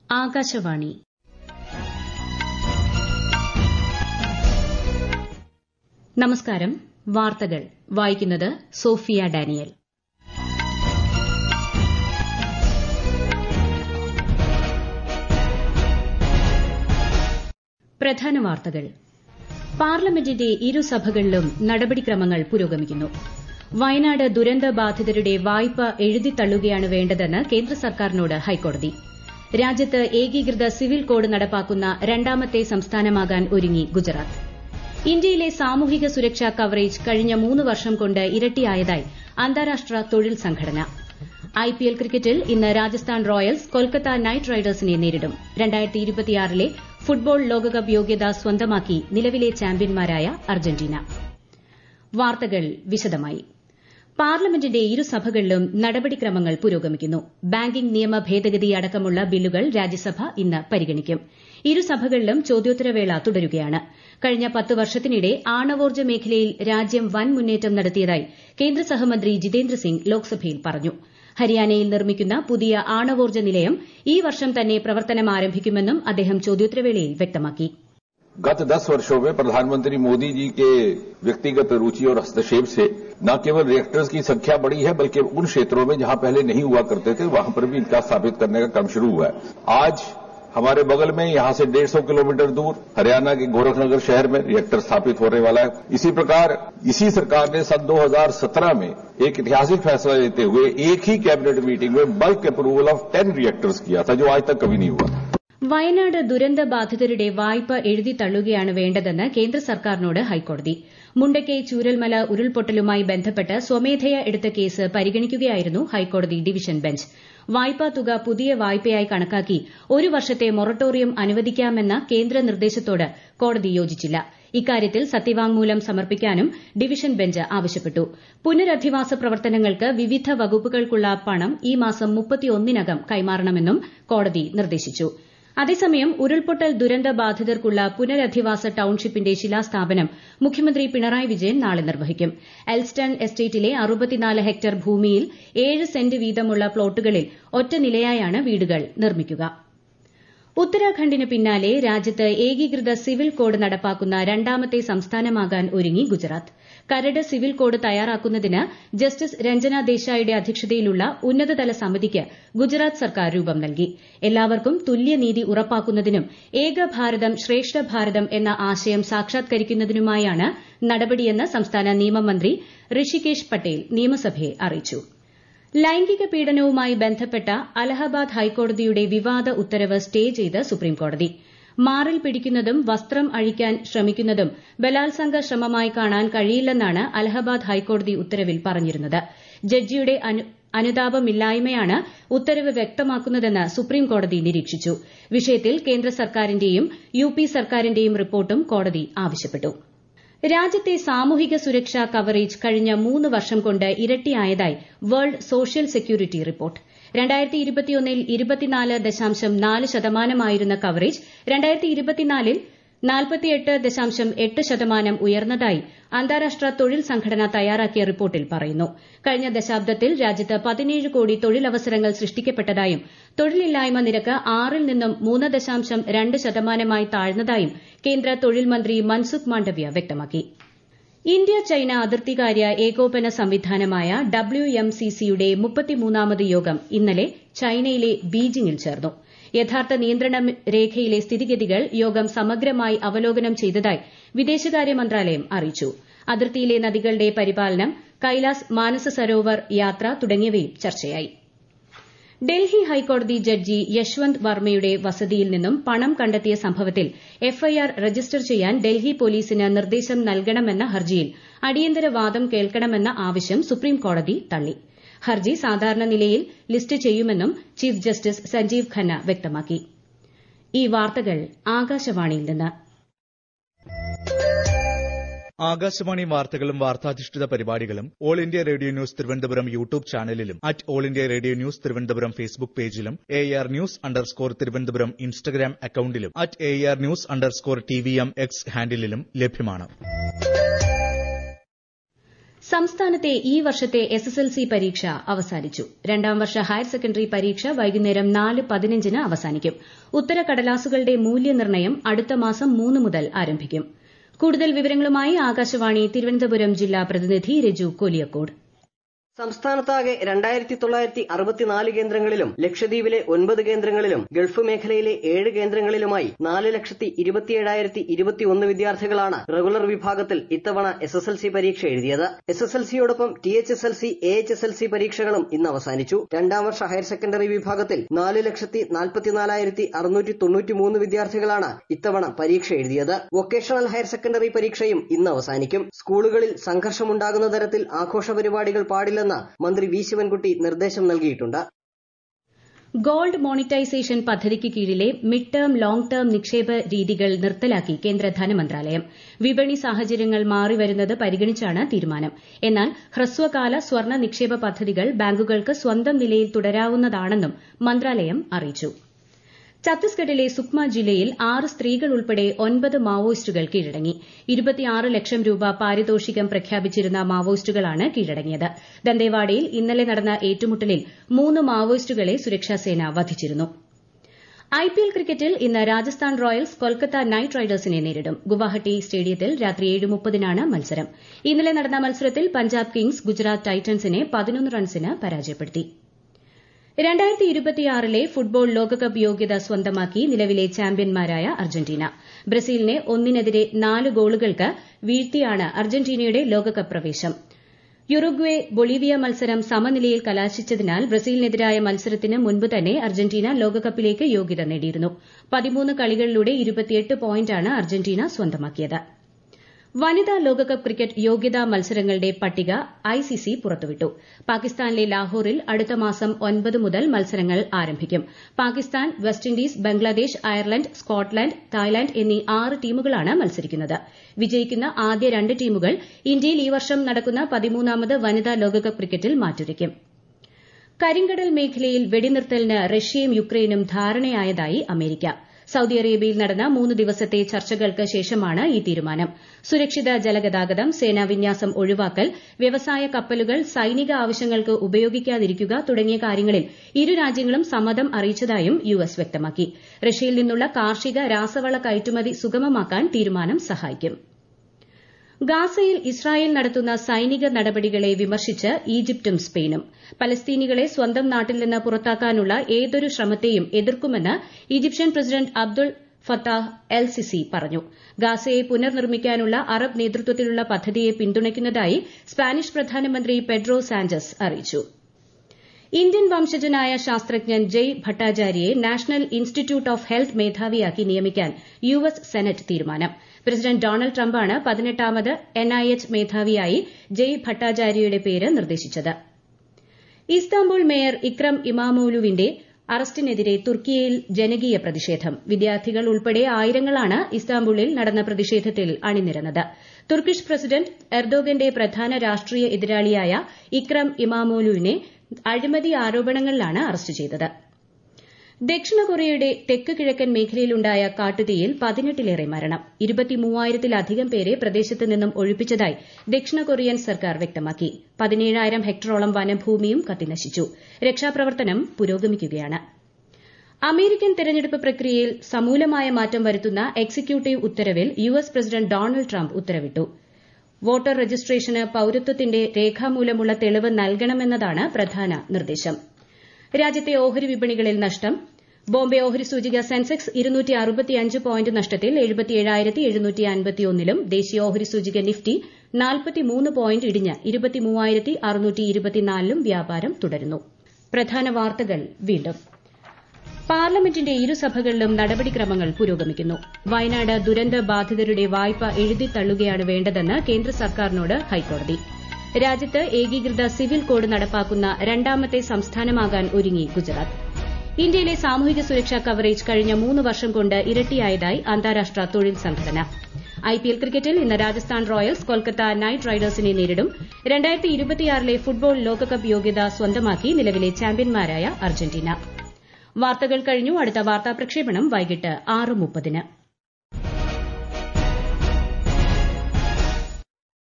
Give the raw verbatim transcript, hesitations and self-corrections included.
ആകാശവാണി. നമസ്കാരം. വാർത്തകൾ വായിക്കുന്നത് സോഫിയ ഡാനിയൽ. പ്രധാന വാർത്തകൾ. പാർലമെന്റിന്റെ ഇരുസഭകളിലും നടപടിക്രമങ്ങൾ പുരോഗമിക്കുന്നു. വയനാട് ദുരന്ത ബാധിതരുടെ വായ്പ എഴുതിത്തള്ളുകയാണ് വേണ്ടതെന്ന് കേന്ദ്ര സർക്കാരിനോട് ഹൈക്കോടതി. രാജ്യത്ത് ഏകീകൃത സിവിൽ കോഡ് നടപ്പാക്കുന്ന രണ്ടാമത്തെ സംസ്ഥാനമാകാൻ ഒരുങ്ങി ഗുജറാത്ത്. ഇന്ത്യയിലെ സാമൂഹിക സുരക്ഷാ കവറേജ് കഴിഞ്ഞ മൂന്ന് വർഷം കൊണ്ട് ഇരട്ടിയായതായി അന്താരാഷ്ട്ര തൊഴിൽ സംഘടന. ഐപിഎൽ ക്രിക്കറ്റിൽ ഇന്ന് രാജസ്ഥാൻ റോയൽസ് കൊൽക്കത്ത നൈറ്റ് റൈഡേഴ്സിനെ നേരിടും. രണ്ടായിരത്തി ഇരുപത്തിയാറിലെ ഫുട്ബോൾ ലോകകപ്പ് യോഗ്യത സ്വന്തമാക്കി നിലവിലെ ചാമ്പ്യന്മാരായ അർജന്റീന. വാർത്തകൾ വിശദമായി. പാർലമെന്റിന്റെ ഇരുസഭകളിലും നടപടിക്രമങ്ങൾ പുരോഗമിക്കുന്നു. ബാങ്കിംഗ് നിയമ ഭേദഗതി അടക്കമുള്ള ബില്ലുകൾ രാജ്യസഭ ഇന്ന് പരിഗണിക്കും. ഇരുസഭകളിലും ചോദ്യോത്തരവേള തുടരുകയാണ്. കഴിഞ്ഞ പത്ത് വർഷത്തിനിടെ ആണവോർജ്ജ മേഖലയിൽ രാജ്യം വൻ മുന്നേറ്റം നടത്തിയതായി കേന്ദ്ര സഹമന്ത്രി ജിതേന്ദ്ര സിംഗ് ലോക്സഭയിൽ പറഞ്ഞു. ഹരിയാനയിൽ നിർമ്മിക്കുന്ന പുതിയ ആണവോർജ്ജ നിലയം ഈ വർഷം തന്നെ പ്രവർത്തനം ആരംഭിക്കുമെന്നും അദ്ദേഹം ചോദ്യോത്തരവേളയിൽ വ്യക്തമാക്കി. गत दस वर्षों में प्रधानमंत्री मोदी जी के व्यक्तिगत रुचि और हस्तक्षेप से न केवल रिएक्टर्स की संख्या बढ़ी है, बल्कि उन क्षेत्रों में जहां पहले नहीं हुआ करते थे वहां पर भी इनका स्थापित करने का काम शुरू हुआ है. आज हमारे बगल में यहां से डेढ़ सौ किलोमीटर दूर हरियाणा के गोरखनगर शहर में रिएक्टर स्थापित होने वाला है. इसी प्रकार इसी सरकार ने सन दो हजार सत्रह में एक ऐतिहासिक फैसला लेते हुए एक ही कैबिनेट मीटिंग में bulk approval of ten reactors किया था, जो आज तक कभी नहीं हुआ. വയനാട് ദുരന്ത ബാധിതരുടെ വായ്പ എഴുതിത്തള്ളുകയാണ് വേണ്ടതെന്ന് കേന്ദ്ര സർക്കാരിനോട് ഹൈക്കോടതി. മുണ്ടക്കൈ ചൂരൽമല ഉരുൾപൊട്ടലുമായി ബന്ധപ്പെട്ട് സ്വമേധയാ എടുത്ത കേസ് പരിഗണിക്കുകയായിരുന്നു ഹൈക്കോടതി ഡിവിഷൻ ബെഞ്ച്. വായ്പാ തുക പുതിയ വായ്പയായി കണക്കാക്കി ഒരു വർഷത്തെ മൊറട്ടോറിയം അനുവദിക്കാമെന്ന കേന്ദ്ര നിർദ്ദേശത്തോട് കോടതി യോജിച്ചില്ല. ഇക്കാര്യത്തിൽ സത്യവാങ്മൂലം സമർപ്പിക്കാനും ഡിവിഷൻ ബെഞ്ച് ആവശ്യപ്പെട്ടു. പുനരധിവാസ പ്രവർത്തനങ്ങൾക്ക് വിവിധ വകുപ്പുകൾക്കുള്ള പണം ഈ മാസം മുപ്പത്തിയൊന്നിനകം കൈമാറണമെന്നും കോടതി നിർദ്ദേശിച്ചു. അതേസമയം ഉരുൾപൊട്ടൽ ദുരന്ത ബാധിതർക്കുള്ള പുനരധിവാസ ടൌൺഷിപ്പിന്റെ ശിലാസ്ഥാപനം മുഖ്യമന്ത്രി പിണറായി വിജയൻ നാളെ നിർവഹിക്കും. എൽസ്റ്റൺ എസ്റ്റേറ്റിലെ അറുപത്തിനാല് ഹെക്ടർ ഭൂമിയിൽ ഏഴ് സെന്റ് വീതമുള്ള പ്ലോട്ടുകളിൽ ഒറ്റനിലയായാണ് വീടുകൾ നിർമ്മിക്കുക. ഉത്തരാഖണ്ഡിന് പിന്നാലെ രാജ്യത്ത് ഏകീകൃത സിവിൽ കോഡ് നടപ്പാക്കുന്ന രണ്ടാമത്തെ സംസ്ഥാനമാകാൻ ഒരുങ്ങി ഗുജറാത്ത്. കരട് സിവിൽ കോഡ് തയ്യാറാക്കുന്നതിന് ജസ്റ്റിസ് രഞ്ജന ദേശായിയുടെ അധ്യക്ഷതയിലുള്ള ഉന്നതതല സമിതിക്ക് ഗുജറാത്ത് സർക്കാർ രൂപം നൽകി. എല്ലാവർക്കും തുല്യനീതി ഉറപ്പാക്കുന്നതിനും ഏക ഭാരതം ശ്രേഷ്ഠ ഭാരതം എന്ന ആശയം സാക്ഷാത്കരിക്കുന്നതിനുമായാണ് നടപടിയെന്ന് സംസ്ഥാന നിയമമന്ത്രി ഋഷികേശ് പട്ടേൽ നിയമസഭയെ അറിയിച്ചു. ലൈംഗിക പീഡനവുമായി ബന്ധപ്പെട്ട അലഹബാദ് ഹൈക്കോടതിയുടെ വിവാദ ഉത്തരവ് സ്റ്റേ ചെയ്ത് സുപ്രീംകോടതി. മാറിൽ പിടിക്കുന്നതും വസ്ത്രം അഴിക്കാൻ ശ്രമിക്കുന്നതും ബലാത്സംഗ ശ്രമമായി കാണാൻ കഴിയില്ലെന്നാണ് അലഹബാദ് ഹൈക്കോടതി ഉത്തരവിൽ പറഞ്ഞിരുന്നത്. ജഡ്ജിയുടെ അനുതാപമില്ലായ്മയാണ് ഉത്തരവ് വ്യക്തമാക്കുന്നതെന്ന് സുപ്രീംകോടതി നിരീക്ഷിച്ചു. വിഷയത്തിൽ കേന്ദ്ര സർക്കാരിന്റെയും യുപി സർക്കാരിന്റെയും റിപ്പോർട്ടും കോടതി ആവശ്യപ്പെട്ടു. രാജ്യത്തെ സാമൂഹിക സുരക്ഷാ കവറേജ് കഴിഞ്ഞ മൂന്ന് വർഷം കൊണ്ട് ഇരട്ടിയായതായി വേൾഡ് സോഷ്യൽ സെക്യൂരിറ്റി റിപ്പോർട്ട്. രണ്ടായിരത്തി ഇരുപത്തിയൊന്നിൽ ഇരുപത്തിനാല് ദശാംശം നാല് ശതമാനമായിരുന്ന കവറേജ് രണ്ടായിരത്തി ഇരുപത്തിനാലിൽ നാൽപ്പത്തിയെട്ട് ദശാംശം എട്ട് ശതമാനം ഉയർന്നതായി അന്താരാഷ്ട്ര തൊഴിൽ സംഘടന തയ്യാറാക്കിയ റിപ്പോർട്ടിൽ പറയുന്നു. കഴിഞ്ഞ ദശാബ്ദത്തിൽ രാജ്യത്ത് പതിനേഴ് കോടി തൊഴിലവസരങ്ങൾ സൃഷ്ടിക്കപ്പെട്ടതായും തൊഴിലില്ലായ്മ നിരക്ക് ആറിൽ നിന്നും മൂന്ന് ദശാംശം രണ്ട് ശതമാനമായി താഴ്ന്നതായും കേന്ദ്ര തൊഴിൽ മന്ത്രി മൻസുഖ് മാണ്ഡവ്യ വ്യക്തമാക്കി. ഇന്ത്യ ചൈന അതിർത്തികാര്യ ഏകോപന സംവിധാനമായ ഡബ്ല്യു എം സി സിയുടെ മുപ്പത്തിമൂന്നാമത് യോഗം ഇന്നലെ ചൈനയിലെ ബീജിംഗിൽ ചേർന്നു. യഥാർത്ഥ നിയന്ത്രണ രേഖയിലെ സ്ഥിതിഗതികൾ യോഗം സമഗ്രമായി അവലോകനം ചെയ്തതായി വിദേശകാര്യ മന്ത്രാലയം അറിയിച്ചു. അതിർത്തിയിലെ നദികളുടെ പരിപാലനം, കൈലാസ് മാനസ സരോവർ യാത്ര തുടങ്ങിയവയും ചർച്ചയായി. ഡൽഹി ഹൈക്കോടതി ജഡ്ജി യശ്വന്ത് വർമ്മയുടെ വസതിയിൽ നിന്നും പണം കണ്ടെത്തിയ സംഭവത്തിൽ എഫ്ഐആർ രജിസ്റ്റർ ചെയ്യാൻ ഡൽഹി പോലീസിന് നിർദ്ദേശം നൽകണമെന്ന ഹർജിയിൽ അടിയന്തര വാദം കേൾക്കണമെന്ന ആവശ്യം സുപ്രീംകോടതി തള്ളി. ഹർജി സാധാരണ നിലയിൽ ലിസ്റ്റ് ചെയ്യുമെന്നും ചീഫ് ജസ്റ്റിസ് സഞ്ജീവ് ഖന്ന വ്യക്തമാക്കി. ഈ വാർത്തകൾ ആകാശവാണിയിൽ നിന്ന്. ആകാശവാണി വാർത്തകളും വാർത്താധിഷ്ഠിത പരിപാടികളും All India Radio News Thiruvananthapuram YouTube ചാനലിലും at All India Radio News Thiruvananthapuram Facebook പേജിലും A R news underscore Thiruvananthapuram Instagram അക്കൌണ്ടിലും at A R news underscore T V M X ഹാൻഡിലും ലഭ്യമാണ്. സംസ്ഥാനത്തെ ഈ വർഷത്തെ എസ് എസ് എൽ സി പരീക്ഷ അവസാനിച്ചു. രണ്ടാം വർഷ ഹയർ സെക്കൻഡറി പരീക്ഷ വൈകുന്നേരം നാല് പതിനഞ്ചിന് അവസാനിക്കും. ഉത്തരക്കടലാസുകളുടെ മൂല്യനിർണ്ണയം അടുത്ത മാസം മൂന്ന് മുതൽ ആരംഭിക്കും. കൂടുതൽ വിവരങ്ങളുമായി ആകാശവാണി തിരുവനന്തപുരം ജില്ലാ പ്രതിനിധി രജു കോലിയക്കോട്. സംസ്ഥാനത്താകെ രണ്ടായിരത്തി തൊള്ളായിരത്തി അറുപത്തിനാല് കേന്ദ്രങ്ങളിലും ലക്ഷദ്വീപിലെ ഒൻപത് കേന്ദ്രങ്ങളിലും ഗൾഫ് മേഖലയിലെ ഏഴ് കേന്ദ്രങ്ങളിലുമായി നാല് ലക്ഷത്തി ഇരുപത്തിയേഴായിരത്തി ഇരുപത്തിയൊന്ന് വിദ്യാർത്ഥികളാണ് റെഗുലർ വിഭാഗത്തിൽ ഇത്തവണ എസ് എസ് എൽ സി പരീക്ഷ എഴുതിയത്. എസ് എസ് എൽ സിയോടൊപ്പം T H S L C, A H S L C പരീക്ഷകളും ഇന്ന് അവസാനിച്ചു. രണ്ടാം വർഷ ഹയർ സെക്കൻഡറി വിഭാഗത്തിൽ നാല് ലക്ഷത്തി നാൽപ്പത്തിനാലായിരത്തി അറുന്നൂറ്റി തൊണ്ണൂറ്റിമൂന്ന് വിദ്യാർത്ഥികളാണ് ഇത്തവണ പരീക്ഷ എഴുതിയത്. വൊക്കേഷണൽ ഹയർ സെക്കൻഡറി പരീക്ഷയും ഇന്ന് അവസാനിക്കും. സ്കൂളുകളിൽ സംഘർഷമുണ്ടാകുന്ന തരത്തിൽ ആഘോഷ പരിപാടികൾ പാടില്ലെന്ന് മന്ത്രി വി ശിവൻകുട്ടി നിർദ്ദേശം നൽകിയിട്ടുണ്ട്. ഗോൾഡ് മോണിറ്റൈസേഷൻ പദ്ധതിക്ക് കീഴിലെ മിഡ് ടേം ലോങ് ടേം നിക്ഷേപ രീതികൾ നിർത്തലാക്കി കേന്ദ്ര ധനമന്ത്രാലയം. വിപണി സാഹചര്യങ്ങൾ മാറിവരുന്നത് പരിഗണിച്ചാണ് തീരുമാനം. എന്നാൽ ഹ്രസ്വകാല സ്വർണ്ണ നിക്ഷേപ പദ്ധതികൾ ബാങ്കുകൾക്ക് സ്വന്തം നിലയിൽ തുടരാവുന്നതാണെന്നും മന്ത്രാലയം അറിയിച്ചു. ഛത്തീസ്ഗഡിലെ സുക്മ ജില്ലയിൽ ആറ് സ്ത്രീകൾ ഉൾപ്പെടെ ഒൻപത് മാവോയിസ്റ്റുകൾ കീഴടങ്ങി. ഇരുപത്തിയാറ് ലക്ഷം രൂപ പാരിതോഷികം പ്രഖ്യാപിച്ചിരുന്ന മാവോയിസ്റ്റുകളാണ് കീഴടങ്ങിയത്. ദന്തേവാഡയിൽ ഇന്നലെ നടന്ന ഏറ്റുമുട്ടലിൽ മൂന്ന് മാവോയിസ്റ്റുകളെ സുരക്ഷാസേന വധിച്ചിരുന്നു. ഐപിഎൽ ക്രിക്കറ്റിൽ ഇന്ന് രാജസ്ഥാൻ റോയൽസ് കൊൽക്കത്ത നൈറ്റ് റൈഡേഴ്സിനെ നേരിടും. ഗുവാഹട്ടി സ്റ്റേഡിയത്തിൽ രാത്രി ഏഴ് മുപ്പതിനാണ് മത്സരം. ഇന്നലെ നടന്ന മത്സരത്തിൽ പഞ്ചാബ് കിങ്സ് ഗുജറാത്ത് ടൈറ്റൻസിനെ പതിനൊന്ന് റൺസിന് പരാജയപ്പെടുത്തി. രണ്ടായിരത്തി ഇരുപത്തിയാറിലെ ഫുട്ബോൾ ലോകകപ്പ് യോഗ്യത സ്വന്തമാക്കി നിലവിലെ ചാമ്പ്യന്മാരായ അർജന്റീന. ബ്രസീലിനെ ഒന്നിനെതിരെ നാല് ഗോളുകൾക്ക് വീഴ്ത്തിയാണ് അർജന്റീനയുടെ ലോകകപ്പ് പ്രവേശം. യുറുഗ്വേ ബൊളീവിയ മത്സരം സമനിലയിൽ കലാശിച്ചതിനാൽ ബ്രസീലിനെതിരായ മത്സരത്തിന് മുൻപ് തന്നെ അർജന്റീന ലോകകപ്പിലേക്ക് യോഗ്യത നേടിയിരുന്നു. പതിമൂന്ന് കളികളിലൂടെ ഇരുപത്തിയെട്ട് പോയിന്റാണ് അർജന്റീന സ്വന്തമാക്കിയത്. വനിതാ ലോകകപ്പ് ക്രിക്കറ്റ് യോഗ്യതാ മത്സരങ്ങളുടെ പട്ടിക ഐസിസി പുറത്തുവിട്ടു. പാകിസ്ഥാനിലെ ലാഹോറിൽ അടുത്ത മാസം ഒൻപത് മുതൽ മത്സരങ്ങൾ ആരംഭിക്കും. Pakistan, West Indies, Bangladesh, Ireland, Scotland, Thailand എന്നീ ആറ് ടീമുകളാണ് മത്സരിക്കുന്നത്. വിജയിക്കുന്ന ആദ്യ രണ്ട് ടീമുകൾ ഇന്ത്യയിൽ ഈ വർഷം നടക്കുന്ന പതിമൂന്നാമത് വനിതാ ലോകകപ്പ് ക്രിക്കറ്റിൽ മാറ്റുരയ്ക്കും. കരിങ്കടൽ മേഖലയിൽ വെടിനിർത്തലിന് റഷ്യയും യുക്രൈനും ധാരണയായതായി അമേരിക്ക. സൌദി അറേബ്യയിൽ നടന്ന മൂന്ന് ദിവസത്തെ ചർച്ചകൾക്ക് ശേഷമാണ് ഈ തീരുമാനം. സുരക്ഷിത ജലഗതാഗതം, സേനാ വിന്യാസം ഒഴിവാക്കൽ, വ്യവസായ കപ്പലുകൾ സൈനിക ആവശ്യങ്ങൾക്ക് ഉപയോഗിക്കാതിരിക്കുക തുടങ്ങിയ കാര്യങ്ങളിൽ ഇരു രാജ്യങ്ങളും സമ്മതം അറിയിച്ചതായും യു എസ് വ്യക്തമാക്കി. റഷ്യയിൽ നിന്നുള്ള കാർഷിക രാസവള കയറ്റുമതി സുഗമമാക്കാൻ തീരുമാനം സഹായിക്കും. ഗാസയിൽ ഇസ്രായേൽ നടത്തുന്ന സൈനിക നടപടികളെ വിമർശിച്ച് ഈജിപ്തും സ്പെയിനും. പലസ്തീനികളെ സ്വന്തം നാട്ടിൽ നിന്ന് പുറത്താക്കാനുള്ള ഏതൊരു ശ്രമത്തെയും എതിർക്കുമെന്ന് Egyptian president Abdul Fattah El Sisi പറഞ്ഞു. ഗാസയെ പുനർനിർമ്മിക്കാനുള്ള അറബ് നേതൃത്വത്തിലുള്ള പദ്ധതിയെ പിന്തുണയ്ക്കുന്നതായി സ്പാനിഷ് പ്രധാനമന്ത്രി പെഡ്രോ സാഞ്ചസ് അറിയിച്ചു. ഇന്ത്യൻ വംശജനായ ശാസ്ത്രജ്ഞൻ ജയ് ഭട്ടാചാര്യയെ നാഷണൽ ഇൻസ്റ്റിറ്റ്യൂട്ട് ഓഫ് ഹെൽത്ത് മേധാവിയാക്കി നിയമിക്കാൻ യു എസ് സെനറ്റ് തീരുമാനം. പ്രസിഡന്റ് ഡൊണാൾഡ് ട്രംപാണ് പതിനെട്ടാമത് എൻ ഐ എച്ച് മേധാവിയായി ജയ് ഭട്ടാചാര്യയുടെ പേര് നിർദ്ദേശിച്ചത്. ഇസ്താംബുൾ മേയർ ഇക്രം ഇമാമോലുവിന്റെ അറസ്റ്റിനെതിരെ തുർക്കിയിൽ ജനകീയ പ്രതിഷേധം. വിദ്യാർത്ഥികൾ ഉൾപ്പെടെ ആയിരങ്ങളാണ് ഇസ്താംബുളിൽ നടന്ന പ്രതിഷേധത്തിൽ അണിനിരന്നത്. തുർക്കിഷ് പ്രസിഡന്റ് എർദോഗന്റെ പ്രധാന രാഷ്ട്രീയ എതിരാളിയായ ഇക്രം ഇമാമോലുവിനെ അഴിമതി ആരോപണങ്ങളിലാണ് അറസ്റ്റ് ചെയ്തത്. ദക്ഷിണ കൊറിയയുടെ തെക്ക് കിഴക്കൻ മേഖലയിലുണ്ടായ കാട്ടുതീയിൽ പതിനെട്ടിലേറെ മരണം. ഇരുപത്തിമൂവായിരത്തിലധികം പേരെ പ്രദേശത്ത് നിന്നും ഒഴിപ്പിച്ചതായി ദക്ഷിണ കൊറിയൻ സർക്കാർ വ്യക്തമാക്കി. പതിനേഴായിരം ഹെക്ടറോളം വനഭൂമിയും കത്തിനശിച്ചു. രക്ഷാപ്രവർത്തനം പുരോഗമിക്കുകയാണ്. അമേരിക്കൻ തെരഞ്ഞെടുപ്പ് പ്രക്രിയയിൽ സമൂലമായ മാറ്റം വരുത്തുന്ന എക്സിക്യൂട്ടീവ് ഉത്തരവിൽ U S president Donald Trump ഉത്തരവിട്ടു. വോട്ടർ രജിസ്ട്രേഷന് പൌരത്വത്തിന്റെ രേഖാമൂലമുള്ള തെളിവ് നൽകണമെന്നതാണ് പ്രധാന നിർദ്ദേശം. രാജ്യത്തെ ഓഹരി വിപണികളിൽ നഷ്ടം. ബോംബെ ഓഹരി സൂചിക സെൻസെക്സ് ഇരുന്നൂറ്റി അറുപത്തിയഞ്ച് പോയിന്റ് നഷ്ടത്തിൽ എഴുപത്തിയേഴായിരത്തി എഴുന്നൂറ്റി അൻപത്തിയൊന്നിലും ദേശീയ ഓഹരി സൂചിക നിഫ്റ്റി നാൽപ്പത്തിമൂന്ന് പോയിന്റ് ഇടിഞ്ഞ് ഇരുപത്തിമൂവായിരത്തി അറുന്നൂറ്റി ഇരുപത്തിനാലിലും വ്യാപാരം തുടരുന്നു. പ്രധാന വാർത്തകൾ വീണ്ടും. പാർലമെന്റിന്റെ ഇരുസഭകളിലും നടപടിക്രമങ്ങൾ പുരോഗമിക്കുന്നു. വയനാട് ദുരന്ത ബാധിതരുടെ വായ്പ എഴുതിത്തള്ളുകയാണ് വേണ്ടതെന്ന് കേന്ദ്ര സർക്കാരിനോട് ഹൈക്കോടതി. രാജ്യത്ത് ഏകീകൃത സിവിൽ കോഡ് നടപ്പാക്കുന്ന രണ്ടാമത്തെ സംസ്ഥാനമാകാൻ ഒരുങ്ങി ഗുജറാത്ത്. ഇന്ത്യയിലെ സാമൂഹിക സുരക്ഷാ കവറേജ് കഴിഞ്ഞ മൂന്ന് വർഷം കൊണ്ട് ഇരട്ടിയായതായി അന്താരാഷ്ട്ര തൊഴിൽ സംഘടന. ഐപിഎൽ ക്രിക്കറ്റിൽ ഇന്ന് രാജസ്ഥാൻ റോയൽസ് കൊൽക്കത്ത നൈറ്റ് റൈഡേഴ്സിനെ നേരിടും. രണ്ടായിരത്തി ഇരുപത്തിയാറിലെ ഫുട്ബോൾ ലോകകപ്പ് യോഗ്യത സ്വന്തമാക്കി നിലവിലെ ചാമ്പ്യന്മാരായ അർജന്റീന. വാർത്തകൾ കഴിഞ്ഞു. അടുത്ത വാർത്താ പ്രക്ഷേപണം വൈകിട്ട് ആറ് മുപ്പതിന്.